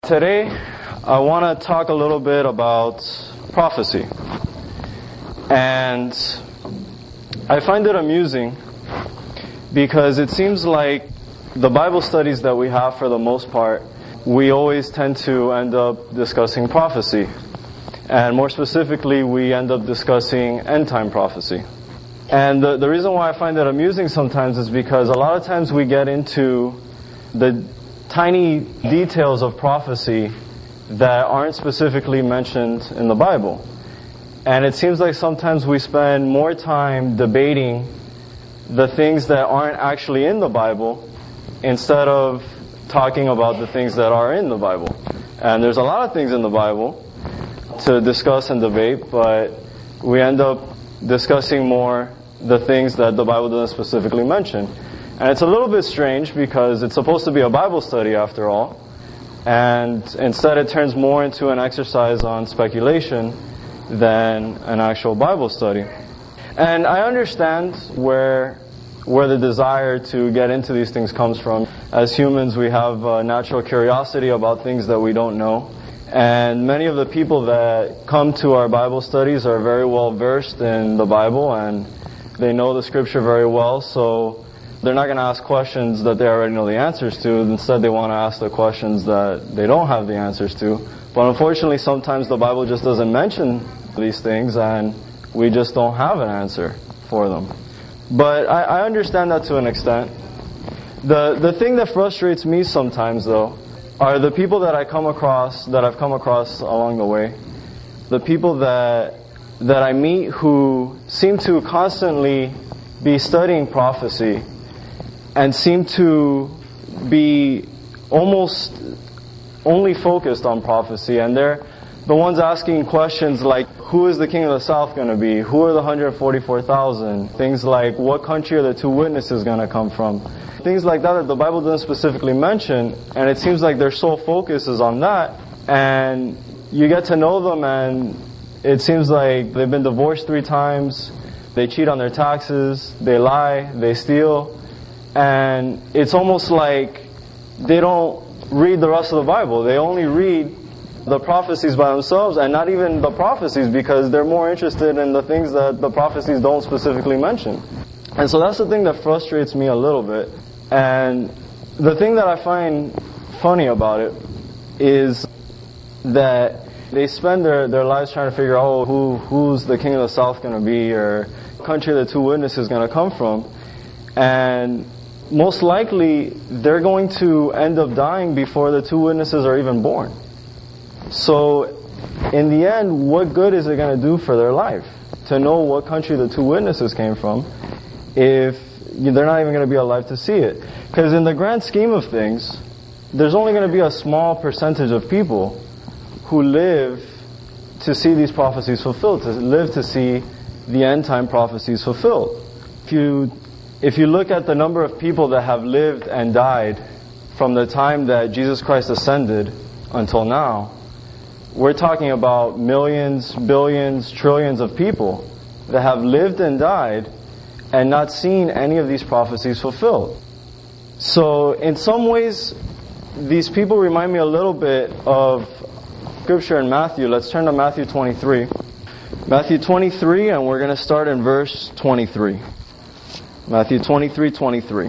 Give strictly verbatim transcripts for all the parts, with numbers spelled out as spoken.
Today, I want to talk a little bit about prophecy. And I find it amusing because it seems like the Bible studies that we have, for the most part, we always tend to end up discussing prophecy. And more specifically, we end up discussing end-time prophecy. And the, the reason why I find it amusing sometimes is because a lot of times we get into the tiny details of prophecy that aren't specifically mentioned in the Bible. And it seems like sometimes we spend more time debating the things that aren't actually in the Bible instead of talking about the things that are in the Bible. And there's a lot of things in the Bible to discuss and debate, but we end up discussing more the things that the Bible doesn't specifically mention. And it's a little bit strange because it's supposed to be a Bible study after all, and instead it turns more into an exercise on speculation than an actual Bible study. And I understand where where the desire to get into these things comes from. As humans, we have a natural curiosity about things that we don't know. And many of the people that come to our Bible studies are very well versed in the Bible and they know the Scripture very well, so they're not going to ask questions that they already know the answers to. Instead, they want to ask the questions that they don't have the answers to. But unfortunately, sometimes the Bible just doesn't mention these things, and we just don't have an answer for them. But I, I understand that to an extent. The the thing that frustrates me sometimes, though, are the people that I come across, that I've come across along the way. The people that that I meet who seem to constantly be studying prophecy and seem to be almost only focused on prophecy. And they're the ones asking questions like, who is the king of the south going to be? Who are the one hundred forty-four thousand? Things like, what country are the two witnesses going to come from? Things like that that the Bible doesn't specifically mention. And it seems like their sole focus is on that. And you get to know them and it seems like they've been divorced three times. They cheat on their taxes. They lie. They steal. And it's almost like they don't read the rest of the Bible. They only read the prophecies by themselves, and not even the prophecies, because they're more interested in the things that the prophecies don't specifically mention. And so that's the thing that frustrates me a little bit. And the thing that I find funny about it is that they spend their, their lives trying to figure out, oh, who who's the king of the south going to be, or country the two witnesses going to come from. And most likely, they're going to end up dying before the two witnesses are even born. So, in the end, what good is it going to do for their life to know what country the two witnesses came from if they're not even going to be alive to see it? Because in the grand scheme of things, there's only going to be a small percentage of people who live to see these prophecies fulfilled, to live to see the end-time prophecies fulfilled. If you If you look at the number of people that have lived and died from the time that Jesus Christ ascended until now, we're talking about millions, billions, trillions of people that have lived and died and not seen any of these prophecies fulfilled. So in some ways, these people remind me a little bit of Scripture in Matthew. Let's turn to Matthew twenty-three. Matthew twenty-three, and we're going to start in verse twenty-three. Matthew twenty-three twenty-three.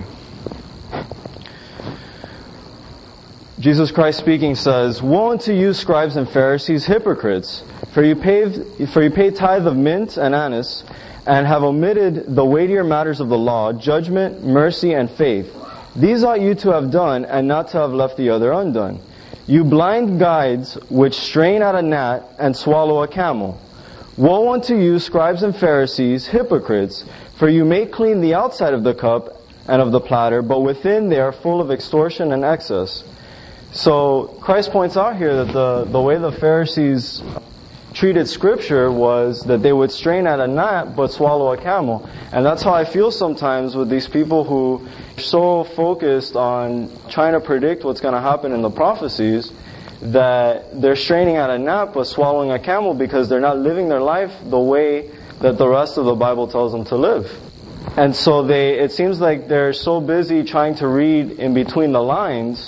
Jesus Christ speaking says, "Woe unto you, scribes and Pharisees, hypocrites! For you pay, for you pay tithe of mint and anise, and have omitted the weightier matters of the law, judgment, mercy, and faith. These ought you to have done, and not to have left the other undone. You blind guides, which strain at a gnat and swallow a camel. Woe unto you, scribes and Pharisees, hypocrites! For you make clean the outside of the cup and of the platter, but within they are full of extortion and excess." So Christ points out here that the, the way the Pharisees treated Scripture was that they would strain at a gnat but swallow a camel. And that's how I feel sometimes with these people who are so focused on trying to predict what's going to happen in the prophecies that they're straining at a gnat but swallowing a camel because they're not living their life the way that the rest of the Bible tells them to live. And so they, it seems like they're so busy trying to read in between the lines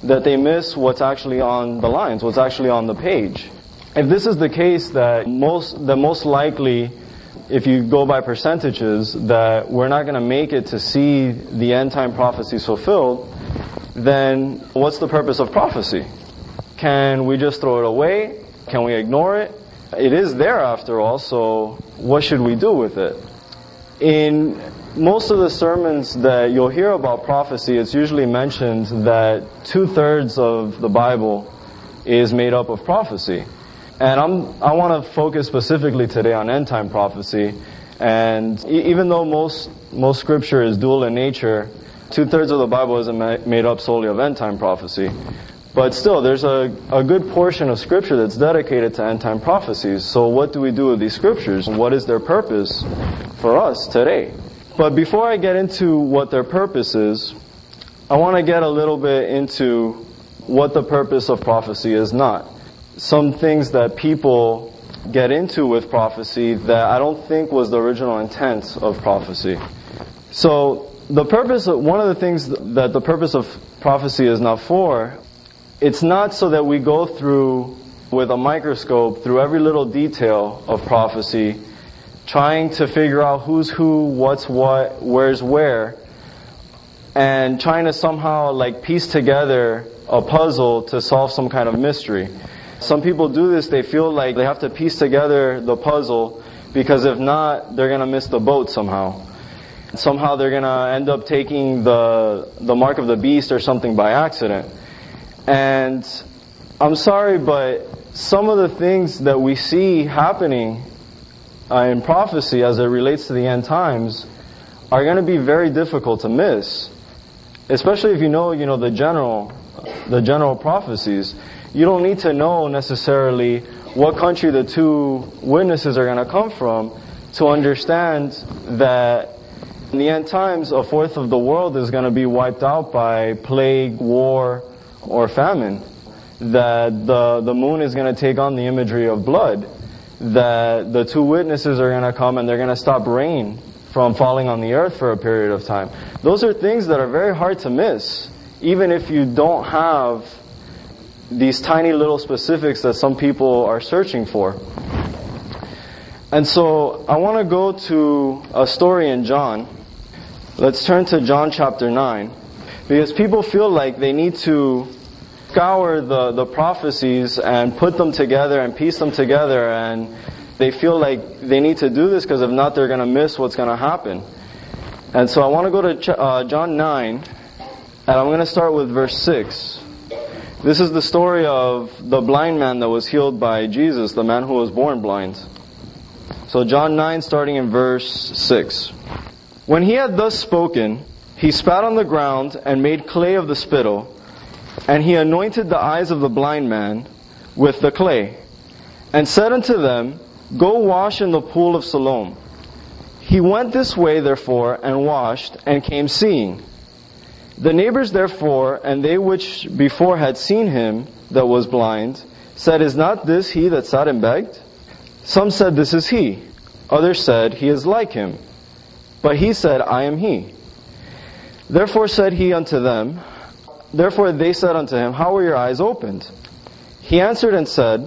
that they miss what's actually on the lines, what's actually on the page. If this is the case, that most, that most likely, if you go by percentages, that we're not going to make it to see the end time prophecies fulfilled, then what's the purpose of prophecy? Can we just throw it away? Can we ignore it? It is there after all, so what should we do with it? In most of the sermons that you'll hear about prophecy, it's usually mentioned that two-thirds of the Bible is made up of prophecy. And I'm, I want to focus specifically today on end-time prophecy. And e- even though most most scripture is dual in nature, two-thirds of the Bible isn't ma- made up solely of end-time prophecy. But still, there's a, a good portion of scripture that's dedicated to end-time prophecies. So what do we do with these scriptures? And what is their purpose for us today? But before I get into what their purpose is, I want to get a little bit into what the purpose of prophecy is not. Some things that people get into with prophecy that I don't think was the original intent of prophecy. So the purpose of, one of the things that the purpose of prophecy is not for, it's not so that we go through with a microscope through every little detail of prophecy, trying to figure out who's who, what's what, where's where, and trying to somehow like piece together a puzzle to solve some kind of mystery. Some people do this, they feel like they have to piece together the puzzle, because if not, they're going to miss the boat somehow. Somehow they're going to end up taking the the mark of the beast or something by accident. And I'm sorry, but some of the things that we see happening uh, in prophecy as it relates to the end times are going to be very difficult to miss. Especially if you know, you know, the general, the general prophecies. You don't need to know necessarily what country the two witnesses are going to come from to understand that in the end times, a fourth of the world is going to be wiped out by plague, war, or famine. That the, the moon is going to take on the imagery of blood. That the two witnesses are going to come and they're going to stop rain from falling on the earth for a period of time. Those are things that are very hard to miss, even if you don't have these tiny little specifics that some people are searching for. And so I want to go to a story in John. Let's turn to John chapter nine. Because people feel like they need to scour the, the prophecies and put them together and piece them together, and they feel like they need to do this because if not, they're going to miss what's going to happen. And so I want to go to uh, John nine, and I'm going to start with verse six. This is the story of the blind man that was healed by Jesus, the man who was born blind. So John nine, starting in verse six. When he had thus spoken, he spat on the ground and made clay of the spittle, and he anointed the eyes of the blind man with the clay, and said unto them, Go wash in the pool of Siloam. He went this way, therefore, and washed, and came seeing. The neighbors, therefore, and they which before had seen him that was blind, said, Is not this he that sat and begged? Some said, This is he. Others said, He is like him. But he said, I am he. Therefore said he unto them, Therefore they said unto him, How were your eyes opened? He answered and said,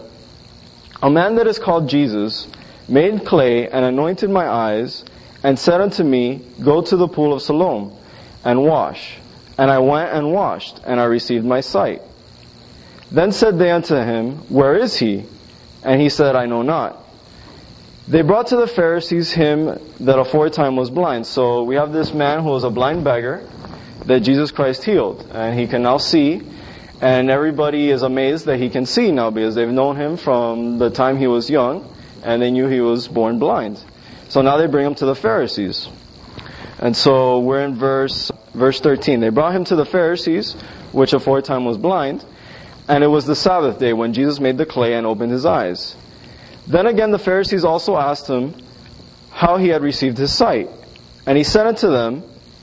A man that is called Jesus made clay and anointed my eyes, and said unto me, Go to the pool of Siloam and wash. And I went and washed, and I received my sight. Then said they unto him, Where is he? And he said, I know not. They brought to the Pharisees him that aforetime was blind. So we have this man who was a blind beggar that Jesus Christ healed. And he can now see. And everybody is amazed that he can see now, because they've known him from the time he was young, and they knew he was born blind. So now they bring him to the Pharisees. And so we're in verse verse thirteen. They brought him to the Pharisees, which aforetime was blind, and it was the Sabbath day when Jesus made the clay and opened his eyes. Then again the Pharisees also asked him how he had received his sight. And he said unto them,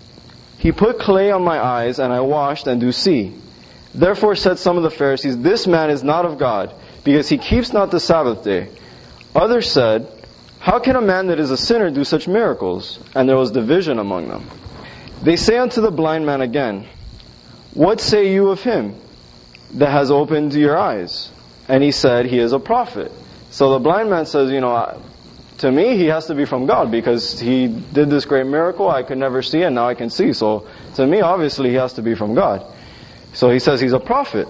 He put clay on my eyes, and I washed, and do see. Therefore said some of the Pharisees, This man is not of God, because he keeps not the Sabbath day. Others said, How can a man that is a sinner do such miracles? And there was division among them. They say unto the blind man again, What say you of him? that has opened your eyes? And he said, he is a prophet. So the blind man says, you know, to me, he has to be from God because he did this great miracle. I could never see and now I can see. So to me, obviously, he has to be from God. So he says he's a prophet.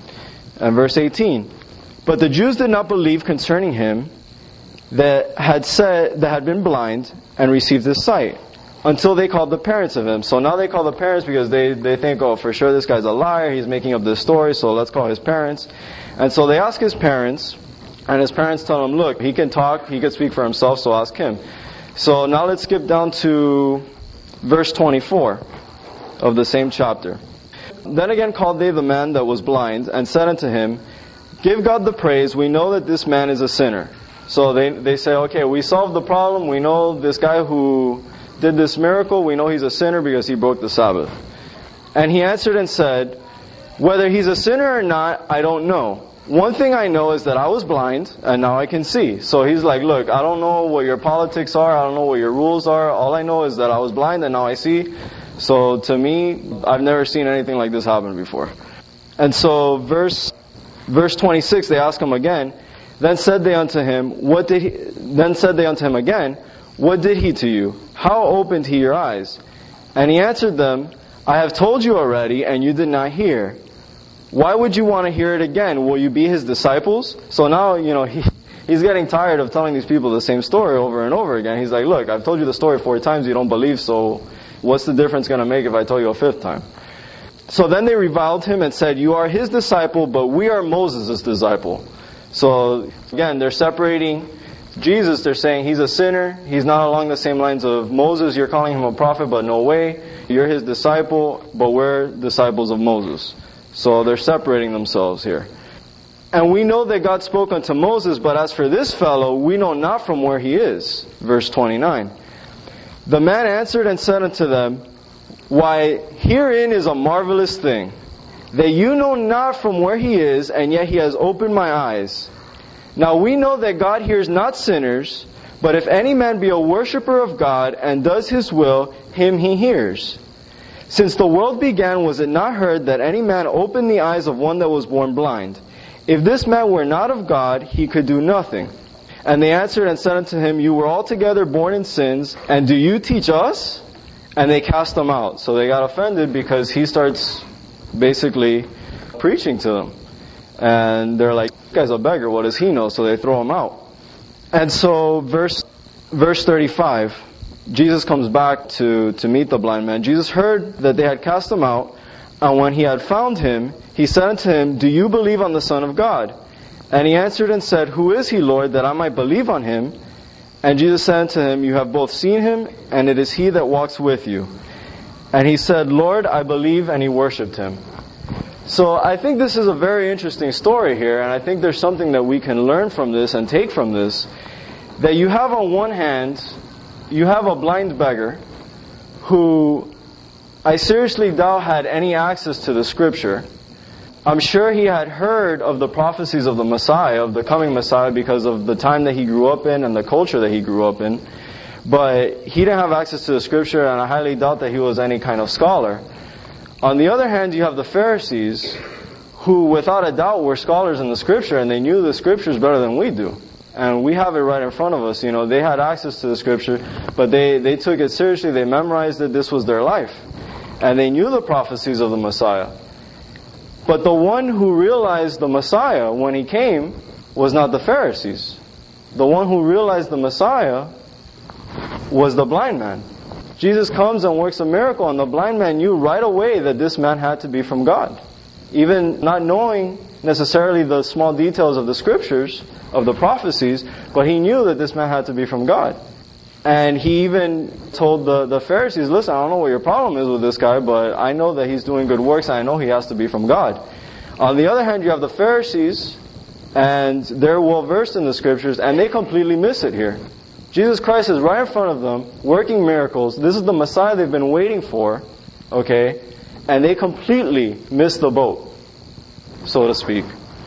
And verse eighteen, but the Jews did not believe concerning him that had said that had been blind and received his sight, until they called the parents of him. So now they call the parents because they, they think, oh, for sure this guy's a liar, he's making up this story, so let's call his parents. And so they ask his parents, and his parents tell him, look, he can talk, he can speak for himself, so ask him. So now let's skip down to verse twenty-four of the same chapter. Then again called they the man that was blind, and said unto him, give God the praise, we know that this man is a sinner. So they, they say, okay, we solved the problem, we know this guy who did this miracle, we know he's a sinner because he broke the Sabbath. And he answered and said, whether he's a sinner or not, I don't know. One thing I know is that I was blind, and now I can see. So he's like, look, I don't know what your politics are, I don't know what your rules are, all I know is that I was blind and now I see. So to me, I've never seen anything like this happen before. And so verse verse twenty-six, they ask him again, then said they unto him, what did he, then said they unto him again, what did he to you? How opened he your eyes? And he answered them, I have told you already, and you did not hear. Why would you want to hear it again? Will you be his disciples? So now, you know, he, he's getting tired of telling these people the same story over and over again. He's like, look, I've told you the story four times, you don't believe, so what's the difference going to make if I tell you a fifth time? So then they reviled him and said, you are his disciple, but we are Moses' disciple. So again, they're separating Jesus. They're saying he's a sinner. He's not along the same lines of Moses. You're calling him a prophet, but no way. You're his disciple, but we're disciples of Moses. So they're separating themselves here. And we know that God spoke unto Moses, but as for this fellow, we know not from where he is. Verse twenty-nine. The man answered and said unto them, why, herein is a marvelous thing, that you know not from where he is, and yet he has opened my eyes. Now we know that God hears not sinners, but if any man be a worshipper of God, and does his will, him he hears. Since the world began, was it not heard that any man opened the eyes of one that was born blind? If this man were not of God, he could do nothing. And they answered and said unto him, you were altogether born in sins, and do you teach us? And they cast him out. So they got offended because he starts basically preaching to them. And they're like, this guy's a beggar, what does he know? So they throw him out. And so verse verse thirty-five, Jesus comes back to, to meet the blind man. Jesus heard that they had cast him out, and when he had found him, he said unto him, do you believe on the Son of God? And he answered and said, who is he, Lord, that I might believe on him? And Jesus said unto him, you have both seen him, and it is he that walks with you. And he said, Lord, I believe, and he worshipped him. So I think this is a very interesting story here, and I think there's something that we can learn from this and take from this. That you have on one hand, you have a blind beggar who I seriously doubt had any access to the Scripture. I'm sure he had heard of the prophecies of the Messiah, of the coming Messiah, because of the time that he grew up in and the culture that he grew up in. But he didn't have access to the Scripture, and I highly doubt that he was any kind of scholar. On the other hand, you have the Pharisees, who without a doubt were scholars in the Scripture, and they knew the Scriptures better than we do. And we have it right in front of us. You know, they had access to the Scripture, but they, they took it seriously. They memorized it. This was their life. And they knew the prophecies of the Messiah. But the one who realized the Messiah when he came was not the Pharisees. The one who realized the Messiah was the blind man. Jesus comes and works a miracle, and the blind man knew right away that this man had to be from God. Even not knowing necessarily the small details of the Scriptures, of the prophecies, but he knew that this man had to be from God. And he even told the, the Pharisees, listen, I don't know what your problem is with this guy, but I know that he's doing good works, and I know he has to be from God. On the other hand, you have the Pharisees, and they're well versed in the Scriptures, and they completely miss it here. Jesus Christ is right in front of them, working miracles. This is the Messiah they've been waiting for, okay? And they completely miss the boat, so to speak.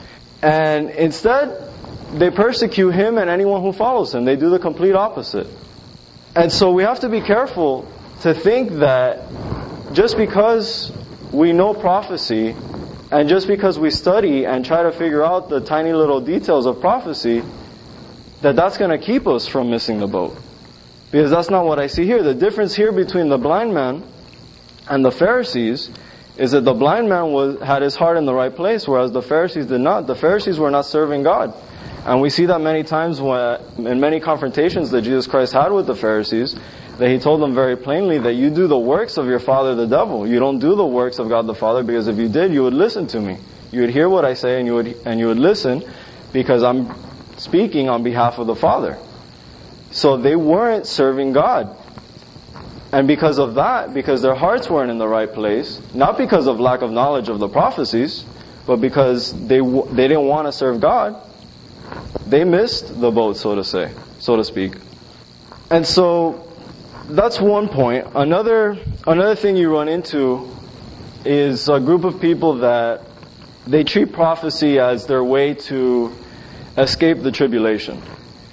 And instead, they persecute him and anyone who follows him. They do the complete opposite. And so we have to be careful to think that just because we know prophecy And just because we study and try to figure out the tiny little details of prophecy, that that's going to keep us from missing the boat. Because that's not what I see here. The difference here between the blind man and the Pharisees is that the blind man was had his heart in the right place, whereas the Pharisees did not. The Pharisees were not serving God. And we see that many times when, in many confrontations that Jesus Christ had with the Pharisees, that He told them very plainly that you do the works of your father the devil. You don't do the works of God the Father, because if you did, you would listen to me. You would hear what I say and you would and you would listen, because I'm speaking on behalf of the Father. So they weren't serving God. And because of that, because their hearts weren't in the right place, not because of lack of knowledge of the prophecies, but because they they didn't want to serve God, they missed the boat, so to say, so to speak. And so that's one point. Another another thing you run into is a group of people that they treat prophecy as their way to escape the tribulation.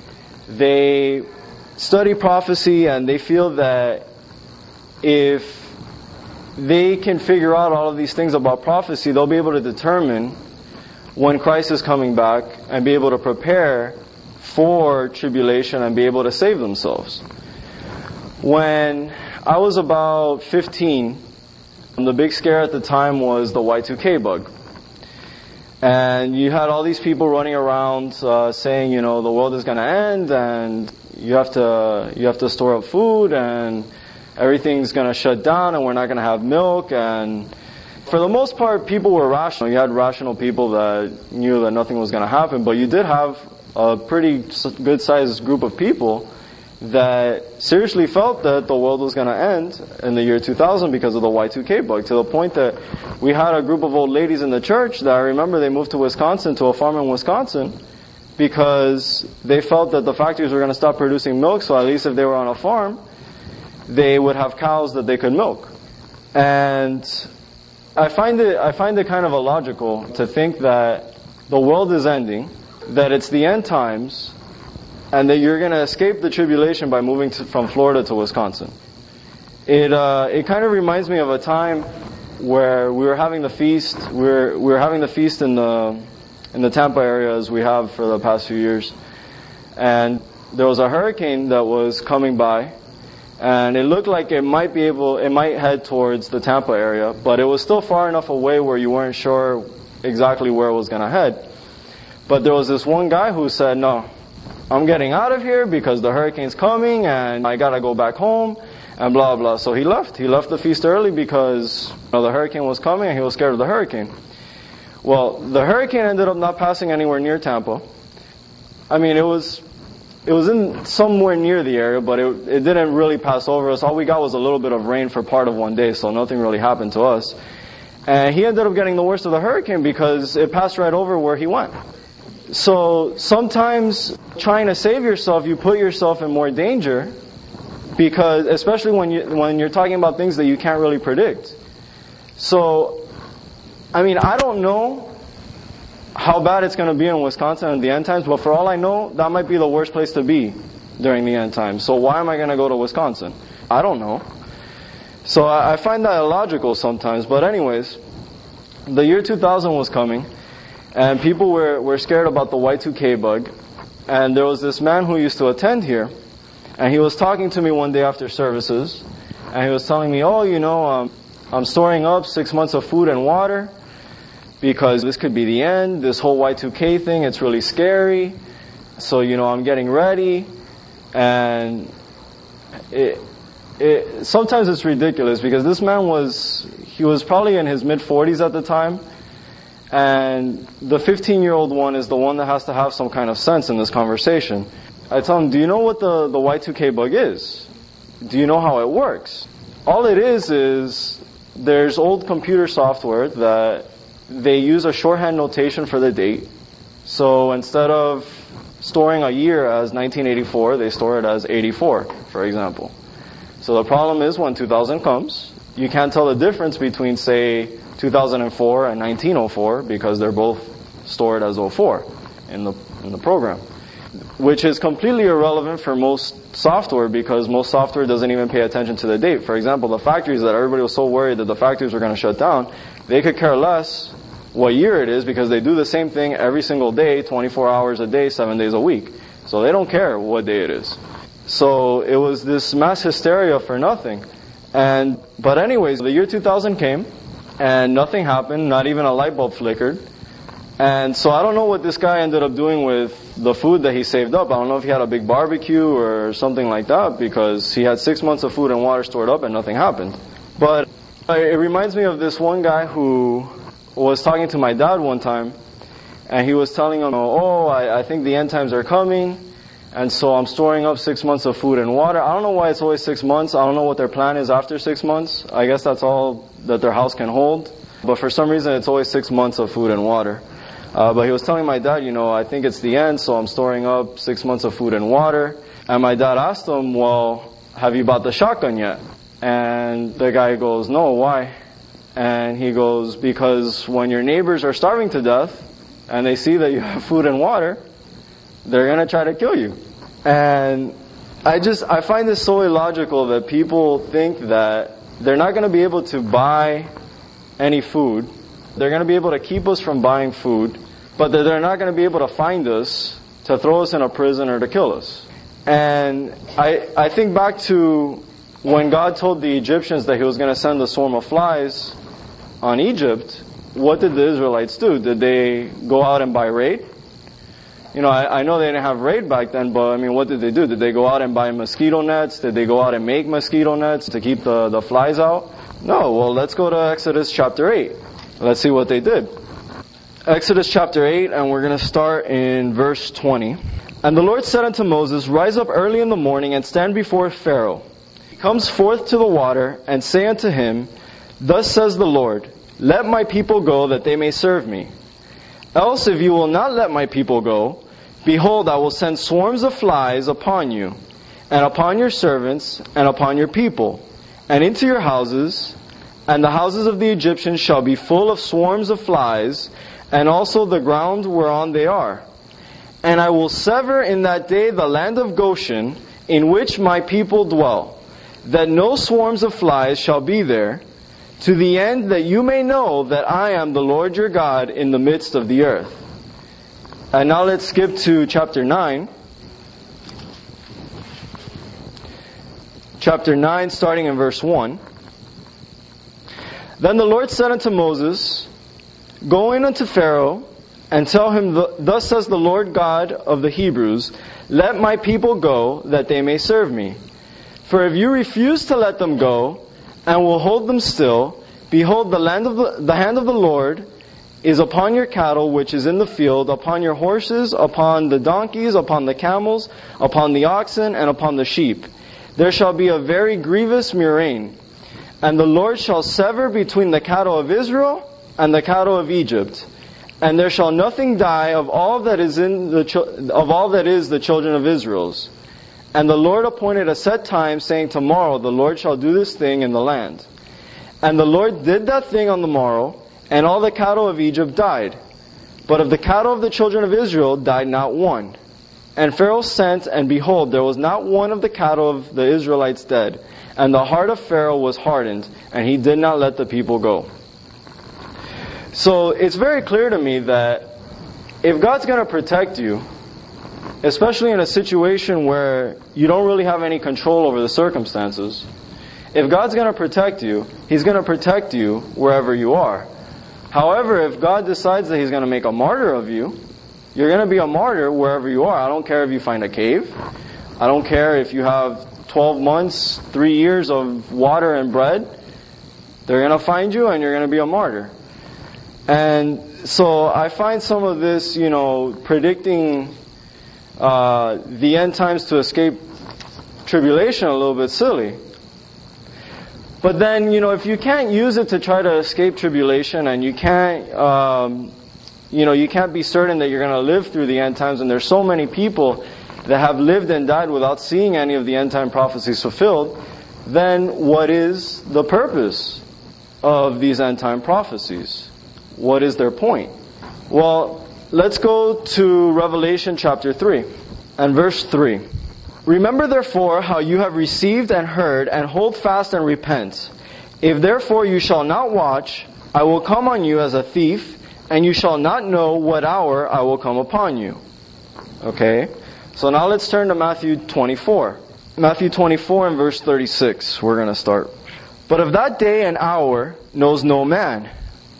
They study prophecy and they feel that if they can figure out all of these things about prophecy, they'll be able to determine when Christ is coming back and be able to prepare for tribulation and be able to save themselves. When I was about fifteen, the big scare at the time was the Y two K bug. And you had all these people running around uh, saying, you know, the world is going to end and you have to you have to store up food and everything's going to shut down and we're not going to have milk. And for the most part, people were rational. You had rational people that knew that nothing was going to happen, but you did have a pretty good-sized group of people that seriously felt that the world was going to end in the year two thousand because of the Y two K bug, to the point that we had a group of old ladies in the church that I remember they moved to Wisconsin, to a farm in Wisconsin, because they felt that the factories were going to stop producing milk, so at least if they were on a farm, they would have cows that they could milk. And I find it I find it kind of illogical to think that the world is ending, that it's the end times, and that you're going to escape the tribulation by moving to, from Florida to Wisconsin. It uh, it kind of reminds me of a time where we were having the feast. We were we were having the feast in the in the Tampa area, as we have for the past few years, and there was a hurricane that was coming by, and it looked like it might be able it might head towards the Tampa area, but it was still far enough away where you weren't sure exactly where it was going to head. But there was this one guy who said, "No, I'm getting out of here because the hurricane's coming and I gotta go back home," and blah blah. So he left. He left the feast early because, you know, the hurricane was coming and he was scared of the hurricane. Well, the hurricane ended up not passing anywhere near Tampa. I mean, it was it was in somewhere near the area, but it it didn't really pass over us. All we got was a little bit of rain for part of one day, so nothing really happened to us. And he ended up getting the worst of the hurricane because it passed right over where he went. So sometimes trying to save yourself, you put yourself in more danger, because especially when you when you're talking about things that you can't really predict. So, I mean, I don't know how bad it's going to be in Wisconsin in the end times, but for all I know, that might be the worst place to be during the end times. So why am I going to go to Wisconsin? I don't know. So I, I find that illogical sometimes. But anyways, the year two thousand was coming. And people were, were scared about the Y two K bug. And there was this man who used to attend here. And he was talking to me one day after services. And he was telling me, oh, you know, um, I'm storing up six months of food and water, because this could be the end. This whole Y two K thing, it's really scary. So, you know, I'm getting ready. And it, it, sometimes it's ridiculous, because this man was, he was probably in his mid forties at the time. And the fifteen-year-old one is the one that has to have some kind of sense in this conversation. I tell him, do you know what the, the Y two K bug is? Do you know how it works? All it is is there's old computer software that they use a shorthand notation for the date. So instead of storing a year as nineteen eighty-four, they store it as eighty-four, for example. So the problem is when two thousand comes, you can't tell the difference between, say, two thousand four and nineteen oh four, because they're both stored as oh four in the in the program, which is completely irrelevant for most software, because most software doesn't even pay attention to the date. For example, the factories that everybody was so worried that the factories were going to shut down, they could care less what year it is, because they do the same thing every single day, twenty-four hours a day, seven days a week. So they don't care what day it is. So it was this mass hysteria for nothing. And but anyways, the year two thousand came, and nothing happened, not even a light bulb flickered. And so I don't know what this guy ended up doing with the food that he saved up. I don't know if he had a big barbecue or something like that, because he had six months of food and water stored up and nothing happened. But it reminds me of this one guy who was talking to my dad one time, and he was telling him, oh, I, I think the end times are coming, and so I'm storing up six months of food and water. I don't know why it's always six months. I don't know what their plan is after six months. I guess that's all that their house can hold. But for some reason, it's always six months of food and water. Uh, but he was telling my dad, you know, I think it's the end, so I'm storing up six months of food and water. And my dad asked him, well, have you bought the shotgun yet? And the guy goes, no, why? And he goes, because when your neighbors are starving to death and they see that you have food and water, they're going to try to kill you. And I just, I find this so illogical that people think that they're not going to be able to buy any food. They're going to be able to keep us from buying food, but that they're not going to be able to find us to throw us in a prison or to kill us. And I, I think back to when God told the Egyptians that He was going to send a swarm of flies on Egypt. What did the Israelites do? Did they go out and buy raid? You know, I, I know they didn't have raid back then, but I mean, what did they do? Did they go out and buy mosquito nets? Did they go out and make mosquito nets to keep the, the flies out? No. Well, let's go to Exodus chapter eight. Let's see what they did. Exodus chapter eight, and we're going to start in verse twenty. And the Lord said unto Moses, rise up early in the morning and stand before Pharaoh. He comes forth to the water, and say unto him, thus says the Lord, let my people go, that they may serve me. Else if you will not let my people go, behold, I will send swarms of flies upon you, and upon your servants, and upon your people, and into your houses, and the houses of the Egyptians shall be full of swarms of flies, and also the ground whereon they are. And I will sever in that day the land of Goshen, in which my people dwell, that no swarms of flies shall be there, to the end that you may know that I am the Lord your God in the midst of the earth. And now let's skip to chapter nine. Chapter nine, starting in verse one. Then the Lord said unto Moses, go in unto Pharaoh, and tell him, thus says the Lord God of the Hebrews, let my people go, that they may serve me. For if you refuse to let them go, and will hold them still, behold, the land of the, the hand of the Lord is upon your cattle which is in the field, upon your horses, upon the donkeys, upon the camels, upon the oxen, and upon the sheep. There shall be a very grievous murrain. And the Lord shall sever between the cattle of Israel and the cattle of Egypt, and there shall nothing die of all that is in the of all that is the children of Israel's. And the Lord appointed a set time, saying, tomorrow the Lord shall do this thing in the land. And the Lord did that thing on the morrow, and all the cattle of Egypt died. But of the cattle of the children of Israel died not one. And Pharaoh sent, and behold, there was not one of the cattle of the Israelites dead. And the heart of Pharaoh was hardened, and he did not let the people go. So it's very clear to me that if God's going to protect you, especially in a situation where you don't really have any control over the circumstances, if God's going to protect you, He's going to protect you wherever you are. However, if God decides that He's going to make a martyr of you, you're going to be a martyr wherever you are. I don't care if you find a cave. I don't care if you have twelve months, three years of water and bread. They're going to find you and you're going to be a martyr. And so I find some of this, you know, predicting uh, the end times to escape tribulation a little bit silly. But then, you know, if you can't use it to try to escape tribulation, and you can't, um, you know, you can't be certain that you're going to live through the end times, and there's so many people that have lived and died without seeing any of the end time prophecies fulfilled, then what is the purpose of these end time prophecies? What is their point? Well, let's go to Revelation chapter three and verse three. Remember therefore how you have received and heard, and hold fast and repent. If therefore you shall not watch, I will come on you as a thief, and you shall not know what hour I will come upon you. Okay? So now let's turn to Matthew twenty-four. Matthew twenty-four and verse thirty-six, we're going to start. But of that day and hour knows no man.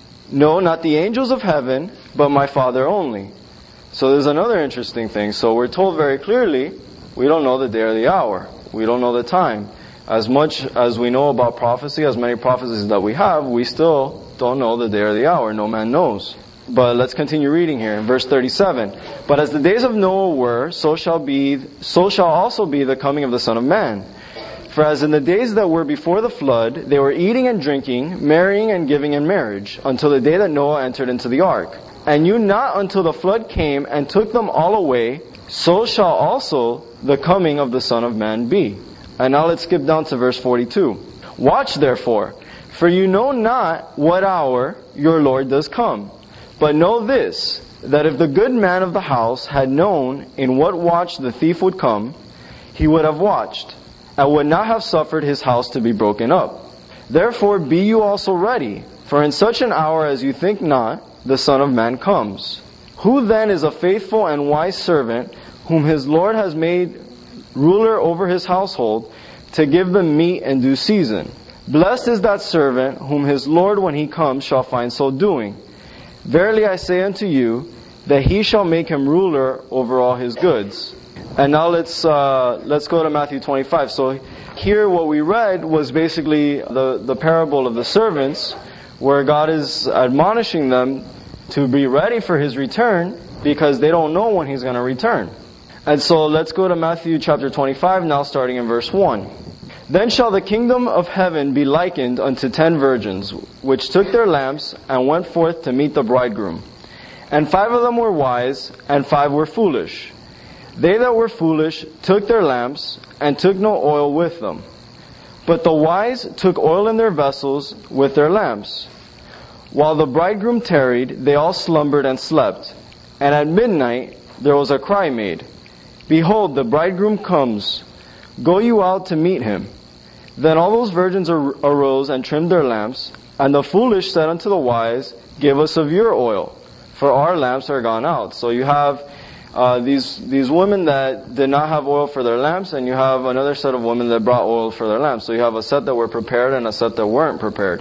No, not the angels of heaven, but my Father only. So there's another interesting thing. So we're told very clearly, we don't know the day or the hour. We don't know the time. As much as we know about prophecy, as many prophecies that we have, we still don't know the day or the hour. No man knows. But let's continue reading here in verse thirty-seven. But as the days of Noah were, so shall be, so shall also be the coming of the Son of Man. For as in the days that were before the flood, they were eating and drinking, marrying and giving in marriage, until the day that Noah entered into the ark. And knew not until the flood came and took them all away, so shall also the coming of the Son of Man be. And now let's skip down to verse forty-two. Watch therefore, for you know not what hour your Lord does come. But know this, that if the good man of the house had known in what watch the thief would come, he would have watched, and would not have suffered his house to be broken up. Therefore be you also ready, for in such an hour as you think not, the Son of Man comes. Who then is a faithful and wise servant, whom his Lord has made ruler over his household, to give them meat in due season? Blessed is that servant, whom his Lord when he comes shall find so doing. Verily I say unto you, that he shall make him ruler over all his goods. And now let's uh, let's go to Matthew twenty-five. So here what we read was basically the, the parable of the servants, where God is admonishing them to be ready for His return, because they don't know when He's going to return. And so let's go to Matthew chapter twenty-five, now starting in verse one. Then shall the kingdom of heaven be likened unto ten virgins, which took their lamps and went forth to meet the bridegroom. And five of them were wise, and five were foolish. They that were foolish took their lamps, and took no oil with them. But the wise took oil in their vessels with their lamps. While the bridegroom tarried, they all slumbered and slept. And at midnight there was a cry made, Behold, the bridegroom comes. Go you out to meet him. Then all those virgins ar- arose and trimmed their lamps. And the foolish said unto the wise, Give us of your oil, for our lamps are gone out. So you have uh, these these women that did not have oil for their lamps, and you have another set of women that brought oil for their lamps. So you have a set that were prepared and a set that weren't prepared.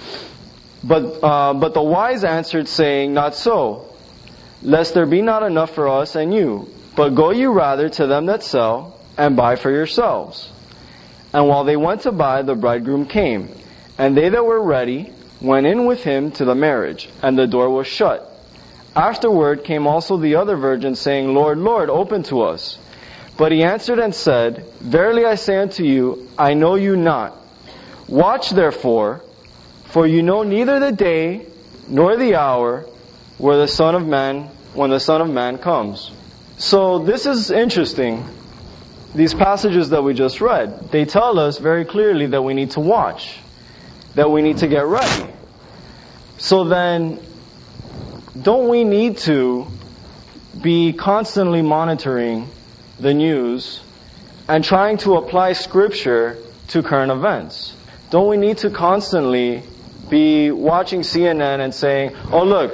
But uh, but the wise answered, saying, Not so, lest there be not enough for us and you. But go you rather to them that sell, and buy for yourselves. And while they went to buy, the bridegroom came. And they that were ready went in with him to the marriage, and the door was shut. Afterward came also the other virgins, saying, Lord, Lord, open to us. But he answered and said, Verily I say unto you, I know you not. Watch therefore, for you know neither the day nor the hour where the Son of Man, when the Son of Man comes. So this is interesting. These passages that we just read, they tell us very clearly that we need to watch, that we need to get ready. So then, don't we need to be constantly monitoring the news and trying to apply Scripture to current events? Don't we need to constantly be watching C N N and saying, oh look,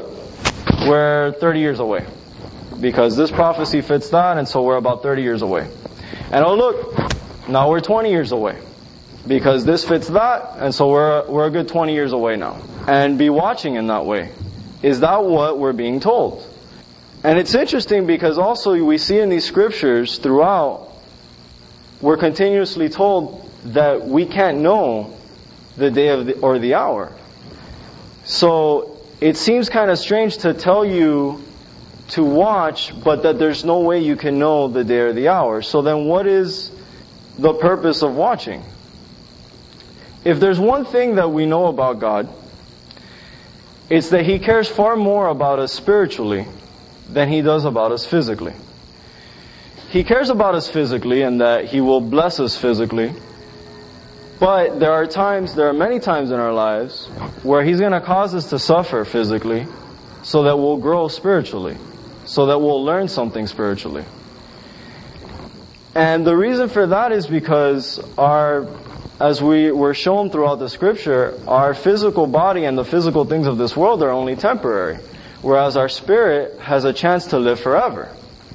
we're thirty years away, because this prophecy fits that, and so we're about thirty years away. And oh look, now we're twenty years away, because this fits that, and so we're we're a good twenty years away now. And be watching in that way. Is that what we're being told? And it's interesting because also we see in these scriptures throughout, we're continuously told that we can't know the day of the, or the hour. So it seems kind of strange to tell you to watch, but that there's no way you can know the day or the hour. So then what is the purpose of watching? If there's one thing that we know about God, it's that He cares far more about us spiritually than He does about us physically. He cares about us physically and that He will bless us physically. But there are times, there are many times in our lives where He's going to cause us to suffer physically so that we'll grow spiritually, so that we'll learn something spiritually. And the reason for that is because our, as we were shown throughout the Scripture, our physical body and the physical things of this world are only temporary. whereas our spirit has a chance to live forever.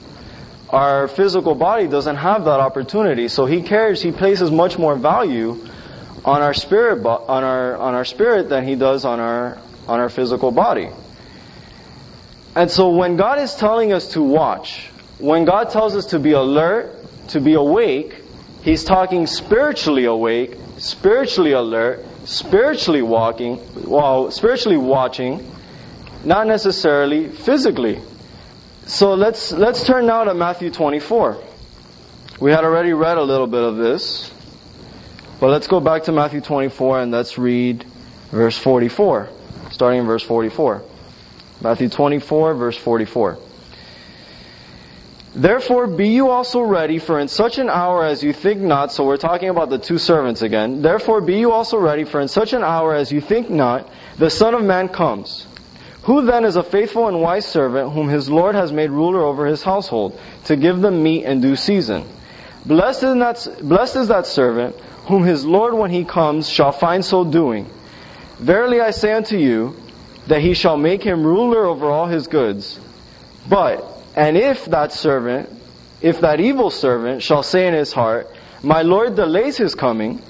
Our physical body doesn't have that opportunity, so He cares, He places much more value on our spirit, on our on our spirit than He does on our on our physical body. And so when God is telling us to watch, when God tells us to be alert, to be awake, He's talking spiritually awake, spiritually alert, spiritually walking, well, spiritually watching, not necessarily physically. So let's let's turn now to Matthew twenty-four. We had already read a little bit of this, but let's go back to Matthew twenty-four and let's read verse forty-four, starting in verse forty-four. Matthew twenty-four, verse forty-four. Therefore be you also ready, for in such an hour as you think not, so we're talking about the two servants again. Therefore be you also ready, for in such an hour as you think not, the Son of Man comes. Who then is a faithful and wise servant, whom his Lord has made ruler over his household, to give them meat in due season? Blessed is that, blessed is that servant, whom his Lord when he comes shall find so doing. Verily I say unto you, that he shall make him ruler over all his goods. But, and if that servant, if that evil servant shall say in his heart, my Lord delays his coming,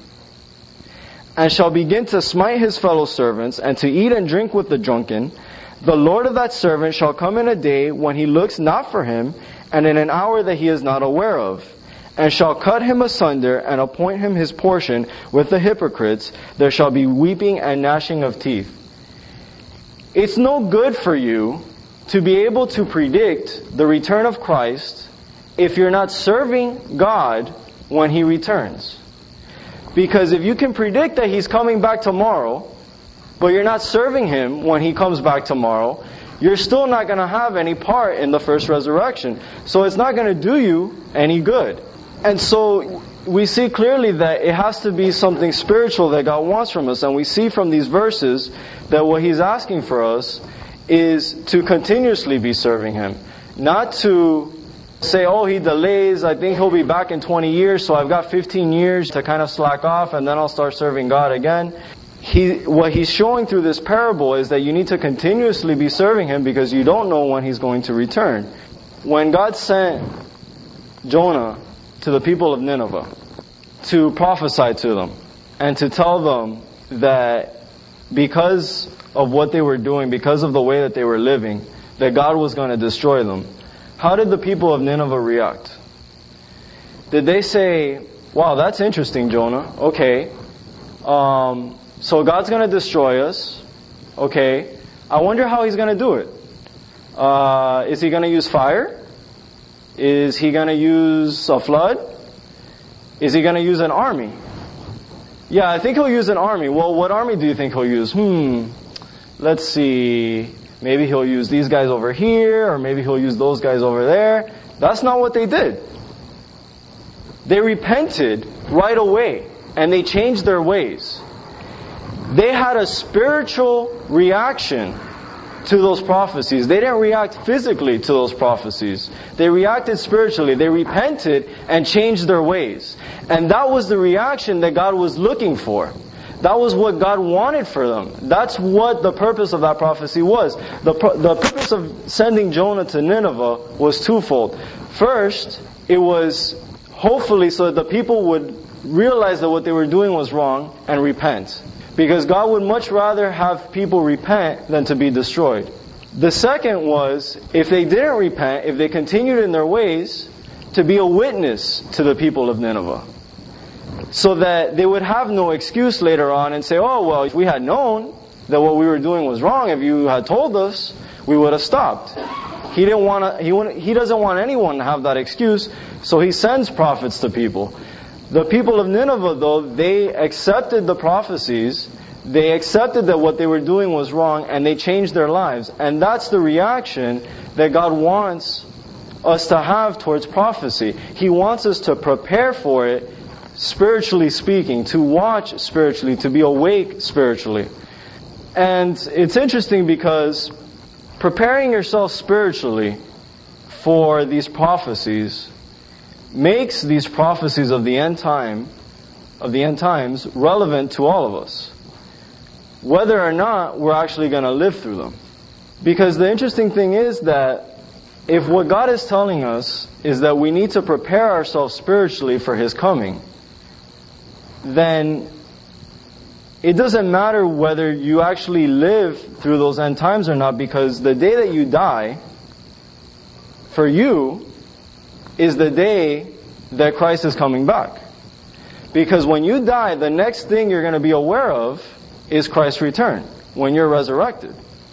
and shall begin to smite his fellow servants, and to eat and drink with the drunken, the Lord of that servant shall come in a day when he looks not for him, and in an hour that he is not aware of, and shall cut him asunder, and appoint him his portion with the hypocrites. There shall be weeping and gnashing of teeth. It's no good for you to be able to predict the return of Christ if you're not serving God when He returns. Because if you can predict that He's coming back tomorrow, but you're not serving Him when He comes back tomorrow, you're still not going to have any part in the first resurrection. So it's not going to do you any good. And so we see clearly that it has to be something spiritual that God wants from us. And we see from these verses that what He's asking for us is to continuously be serving Him. Not to say, oh, He delays, I think He'll be back in twenty years, so I've got fifteen years to kind of slack off and then I'll start serving God again. He, what He's showing through this parable is that you need to continuously be serving Him because you don't know when He's going to return. When God sent Jonah to the people of Nineveh to prophesy to them and to tell them that because of what they were doing, because of the way that they were living, that God was going to destroy them, how did the people of Nineveh react? Did they say, wow, that's interesting, Jonah. Okay. Um, so God's going to destroy us. Okay. I wonder how He's going to do it. Uh, is He going to use fire? Is He going to use a flood? Is He going to use an army? Yeah, I think He'll use an army. Well, what army do you think He'll use? Hmm, let's see. Maybe He'll use these guys over here, or maybe He'll use those guys over there. That's not what they did. They repented right away, and they changed their ways. They had a spiritual reaction to those prophecies. They didn't react physically to those prophecies. They reacted spiritually. They repented and changed their ways. And that was the reaction that God was looking for. That was what God wanted for them. That's what the purpose of that prophecy was. The, the purpose of sending Jonah to Nineveh was twofold. First, it was hopefully so that the people would realize that what they were doing was wrong and repent. Because God would much rather have people repent than to be destroyed. The second was, if they didn't repent, if they continued in their ways, to be a witness to the people of Nineveh. So that they would have no excuse later on and say, oh, well, if we had known that what we were doing was wrong, if you had told us, we would have stopped. He didn't want to, he, he doesn't want anyone to have that excuse, so He sends prophets to people. The people of Nineveh, though, they accepted the prophecies, they accepted that what they were doing was wrong, and they changed their lives. And that's the reaction that God wants us to have towards prophecy. He wants us to prepare for it, spiritually speaking, to watch spiritually, to be awake spiritually. And it's interesting because preparing yourself spiritually for these prophecies makes these prophecies of the end time, of the end times, relevant to all of us, whether or not we're actually going to live through them. Because the interesting thing is that if what God is telling us is that we need to prepare ourselves spiritually for His coming, then it doesn't matter whether you actually live through those end times or not, because the day that you die, for you, is the day that Christ is coming back. Because when you die, the next thing you're going to be aware of is Christ's return, when you're resurrected.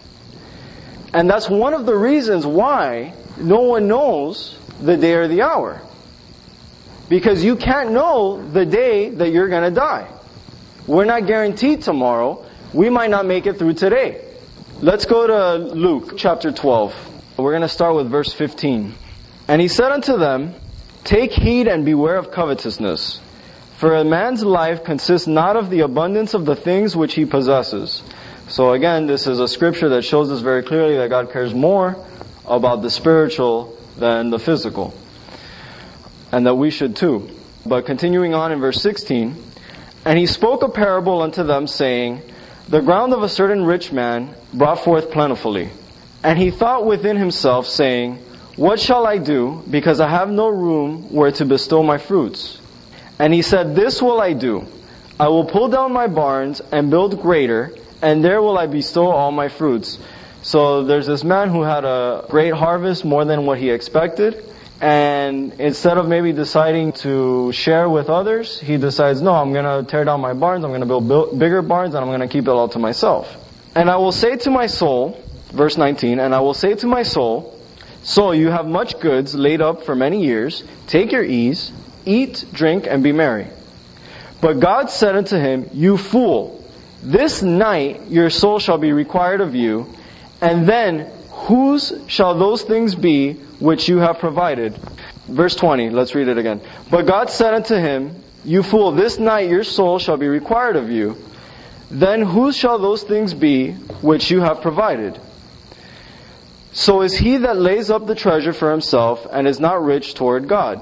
And that's one of the reasons why no one knows the day or the hour. Because you can't know the day that you're going to die. We're not guaranteed tomorrow. We might not make it through today. Let's go to Luke chapter twelve. We're going to start with verse fifteen. And he said unto them, Take heed and beware of covetousness. For a man's life consists not of the abundance of the things which he possesses. So again, this is a scripture that shows us very clearly that God cares more about the spiritual than the physical. And that we should too. But continuing on in verse sixteen, And he spoke a parable unto them, saying, The ground of a certain rich man brought forth plentifully. And he thought within himself, saying, What shall I do, because I have no room where to bestow my fruits? And he said, This will I do. I will pull down my barns and build greater, and there will I bestow all my fruits. So there's this man who had a great harvest, more than what he expected. And instead of maybe deciding to share with others, he decides, no, I'm going to tear down my barns, I'm going to build, build bigger barns, and I'm going to keep it all to myself. And I will say to my soul, verse nineteen, And I will say to my soul, Soul, you have much goods laid up for many years. Take your ease, eat, drink, and be merry. But God said unto him, You fool, this night your soul shall be required of you, and then whose shall those things be which you have provided? Verse twenty, let's read it again. But God said unto him, You fool, this night your soul shall be required of you, then whose shall those things be which you have provided? So is he that lays up the treasure for himself and is not rich toward God.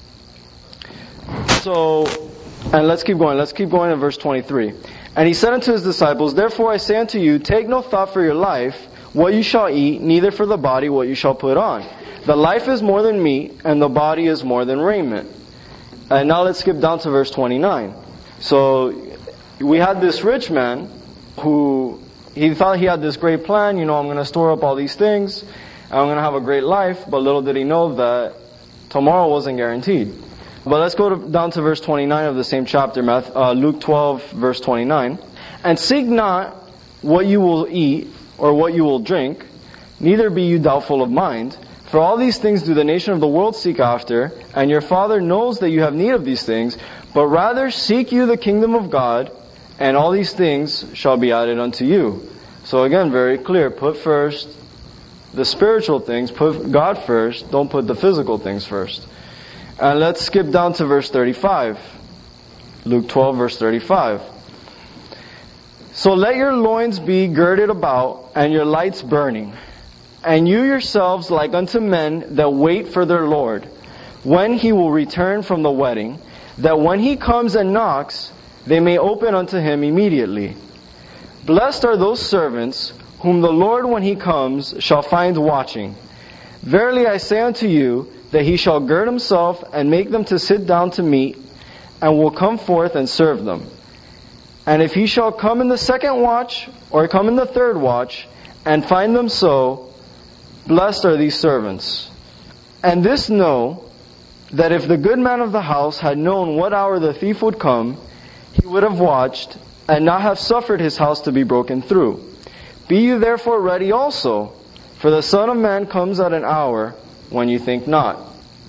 So, and let's keep going. Let's keep going in verse twenty-three. And he said unto his disciples, Therefore I say unto you, take no thought for your life, what you shall eat, neither for the body what you shall put on. The life is more than meat, and the body is more than raiment. And now let's skip down to verse twenty-nine. So, we had this rich man who, he thought he had this great plan, you know, I'm going to store up all these things, and I'm going to have a great life, but little did he know that tomorrow wasn't guaranteed. But let's go to, down to verse twenty-nine of the same chapter, uh, Luke twelve, verse twenty-nine. And seek not what you will eat, or what you will drink, neither be you doubtful of mind. For all these things do the nation of the world seek after, and your Father knows that you have need of these things. But rather seek you the kingdom of God, and all these things shall be added unto you. So again, very clear. Put first the spiritual things. Put God first. Don't put the physical things first. And let's skip down to verse thirty-five. Luke twelve, verse thirty-five. So let your loins be girded about, and your lights burning. And you yourselves like unto men that wait for their Lord, when He will return from the wedding, that when He comes and knocks, they may open unto Him immediately. Blessed are those servants, whom the Lord when He comes shall find watching. Verily I say unto you, that He shall gird Himself, and make them to sit down to meat, and will come forth and serve them. And if He shall come in the second watch, or come in the third watch, and find them so, blessed are these servants. And this know, that if the good man of the house had known what hour the thief would come, he would have watched, and not have suffered his house to be broken through. Be you therefore ready also, for the Son of Man comes at an hour when you think not.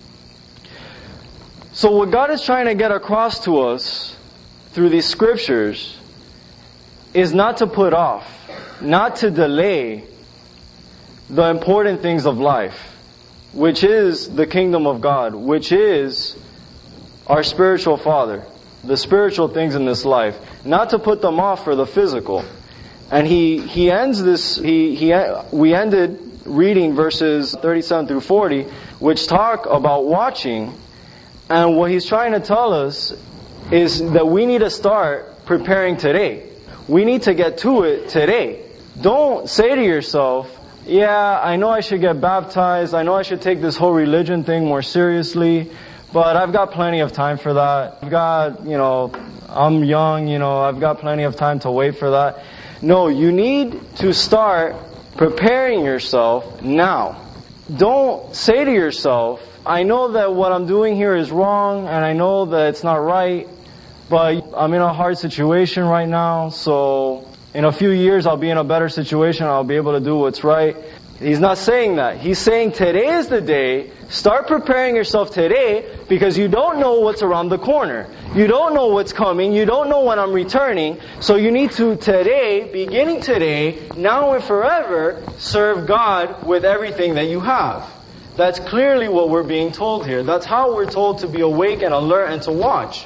So what God is trying to get across to us through these scriptures is not to put off, not to delay the important things of life, which is the kingdom of God, which is our spiritual Father, the spiritual things in this life, not to put them off for the physical. And he he ends this. He he we ended reading verses thirty-seven through forty, which talk about watching. And what he's trying to tell us is that we need to start preparing today. We need to get to it today. Don't say to yourself, yeah, I know I should get baptized. I know I should take this whole religion thing more seriously. But I've got plenty of time for that. I've got, you know, I'm young, you know, I've got plenty of time to wait for that. No, you need to start preparing yourself now. Don't say to yourself, I know that what I'm doing here is wrong, and I know that it's not right, but I'm in a hard situation right now, so in a few years I'll be in a better situation, I'll be able to do what's right. He's not saying that. He's saying today is the day. Start preparing yourself today, because you don't know what's around the corner. You don't know what's coming. You don't know when I'm returning. So you need to today, beginning today, now and forever, serve God with everything that you have. That's clearly what we're being told here. That's how we're told to be awake and alert and to watch.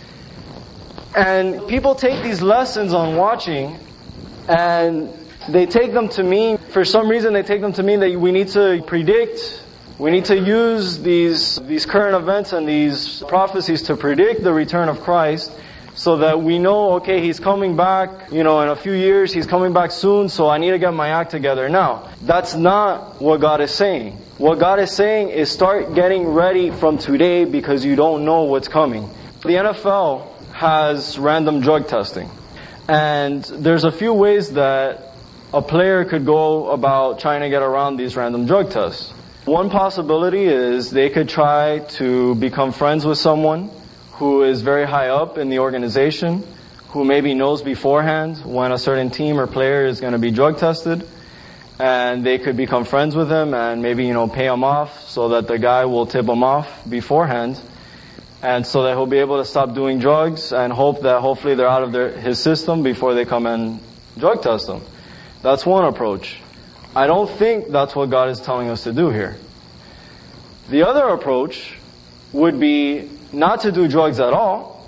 And people take these lessons on watching and they take them to mean, for some reason they take them to mean that we need to predict, we need to use these these current events and these prophecies to predict the return of Christ, so that we know, okay, He's coming back, you know, in a few years, He's coming back soon, so I need to get my act together now. That's not what God is saying. What God is saying is start getting ready from today, because you don't know what's coming. The N F L has random drug testing. And there's a few ways that a player could go about trying to get around these random drug tests. One possibility is they could try to become friends with someone who is very high up in the organization, who maybe knows beforehand when a certain team or player is going to be drug tested, and they could become friends with him and maybe, you know, pay him off so that the guy will tip him off beforehand, and so that he'll be able to stop doing drugs and hope that hopefully they're out of their, his system before they come and drug test him. That's one approach. I don't think that's what God is telling us to do here. The other approach would be not to do drugs at all,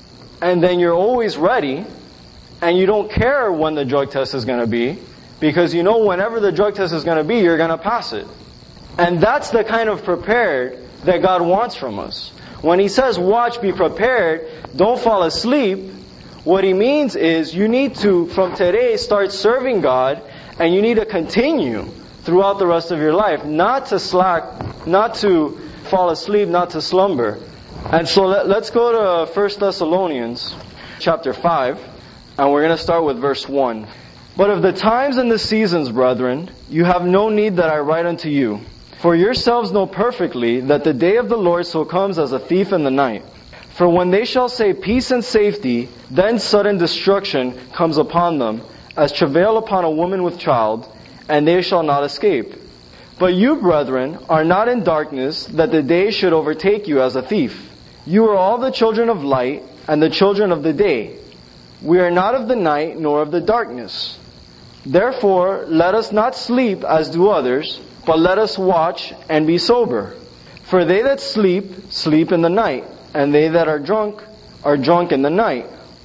and then you're always ready, and you don't care when the drug test is going to be, because you know whenever the drug test is going to be, you're going to pass it. And that's the kind of prepared that God wants from us. When He says, watch, be prepared, don't fall asleep, what He means is you need to, from today, start serving God, and you need to continue throughout the rest of your life. Not to slack, not to fall asleep, not to slumber. And so let, let's go to First Thessalonians chapter five, and we're going to start with verse one. But of the times and the seasons, brethren, you have no need that I write unto you. For yourselves know perfectly that the day of the Lord so comes as a thief in the night. For when they shall say peace and safety, then sudden destruction comes upon them, as travail upon a woman with child, and they shall not escape. But you, brethren, are not in darkness, that the day should overtake you as a thief. You are all the children of light, and the children of the day. We are not of the night, nor of the darkness. Therefore, let us not sleep as do others, but let us watch and be sober. For they that sleep, sleep in the night, and they that are drunk, are drunk in the night.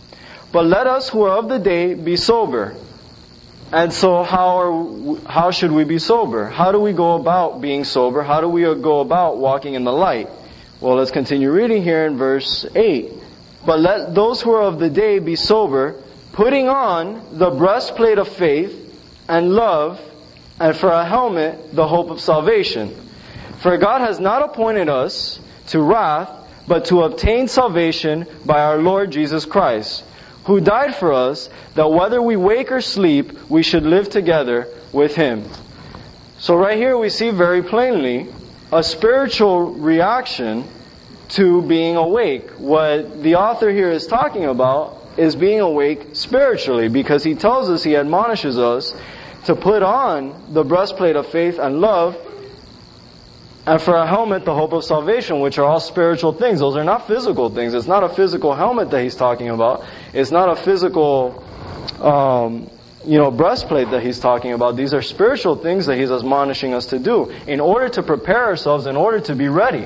But let us who are of the day be sober. And so how are how should we be sober? How do we go about being sober? How do we go about walking in the light? Well, let's continue reading here in verse eight. But let those who are of the day be sober, putting on the breastplate of faith and love, and for a helmet the hope of salvation. For God has not appointed us to wrath, but to obtain salvation by our Lord Jesus Christ, who died for us, that whether we wake or sleep, we should live together with Him. So right here we see very plainly a spiritual reaction to being awake. What the author here is talking about is being awake spiritually, because he tells us, he admonishes us to put on the breastplate of faith and love, and for a helmet, the hope of salvation, which are all spiritual things. Those are not physical things. It's not a physical helmet that he's talking about. It's not a physical, um, you know, breastplate that he's talking about. These are spiritual things that he's admonishing us to do in order to prepare ourselves, in order to be ready.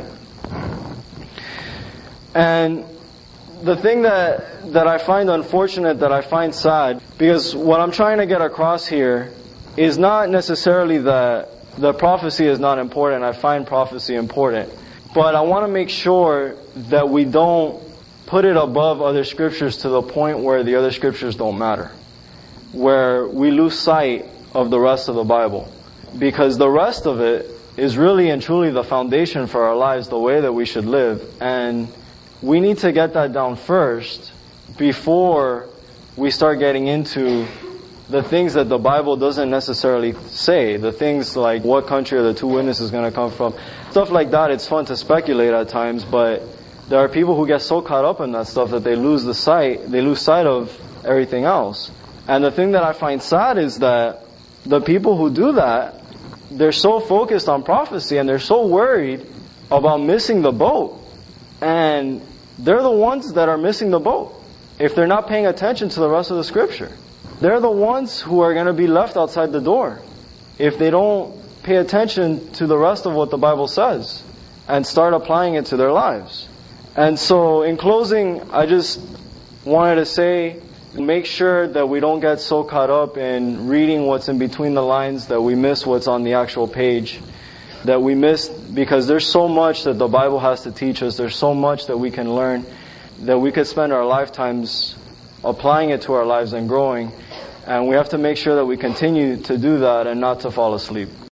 And the thing that that I find unfortunate, that I find sad, because what I'm trying to get across here is not necessarily that the prophecy is not important. I find prophecy important. But I want to make sure that we don't put it above other scriptures to the point where the other scriptures don't matter, where we lose sight of the rest of the Bible. because the rest of it is really and truly the foundation for our lives, the way that we should live. And we need to get that down first before we start getting into the things that the Bible doesn't necessarily say. The things like what country are the two witnesses going to come from. Stuff like that, it's fun to speculate at times, but there are people who get so caught up in that stuff that they lose the sight, they lose sight of everything else. And the thing that I find sad is that the people who do that, they're so focused on prophecy and they're so worried about missing the boat. And they're the ones that are missing the boat if they're not paying attention to the rest of the Scripture. They're the ones who are going to be left outside the door if they don't pay attention to the rest of what the Bible says and start applying it to their lives. And so in closing, I just wanted to say, make sure that we don't get so caught up in reading what's in between the lines that we miss what's on the actual page. That we miss, because there's so much that the Bible has to teach us. There's so much that we can learn, that we could spend our lifetimes applying it to our lives and growing. And we have to make sure that we continue to do that and not to fall asleep.